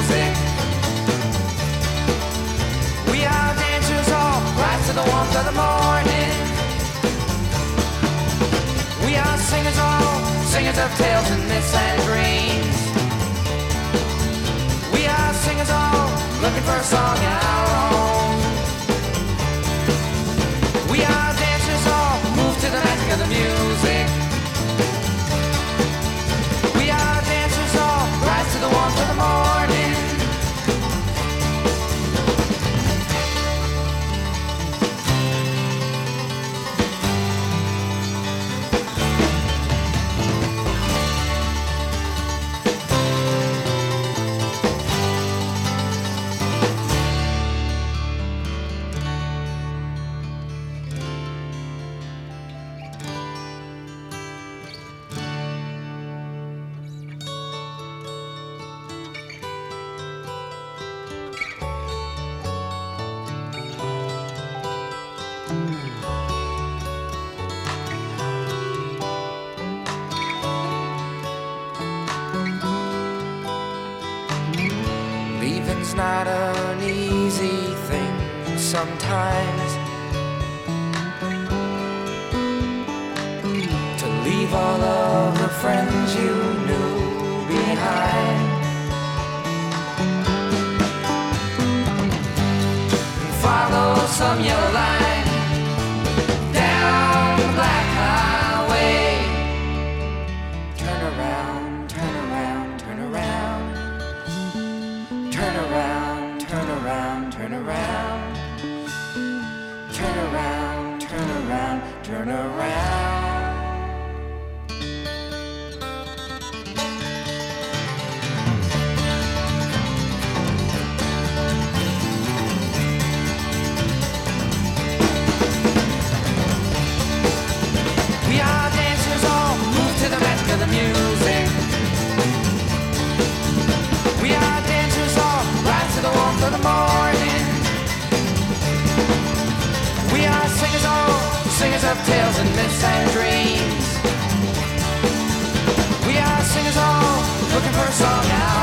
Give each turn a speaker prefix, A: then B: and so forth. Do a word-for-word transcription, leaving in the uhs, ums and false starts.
A: music. We are dancers all rise to the warmth of the morning. We are singers all, singers of tales and myths and dreams. We are singers all, looking for a song our own. We are dancers all, move to the magic of the music. We are dancers all, rise to the warmth of the morning. Leaving's not an easy thing sometimes. To leave all of the friends you knew behind and follow some yellow line down the black highway. Turn around, turn around, turn around. Turn around, turn around, turn around. Turn around, turn around, turn around. We are dancers all, move to the magic of the music. We are dancers all, rise to the warmth of the morning. We are singers all, singers of tales and myths and dreams. We are singers all, looking for a song out.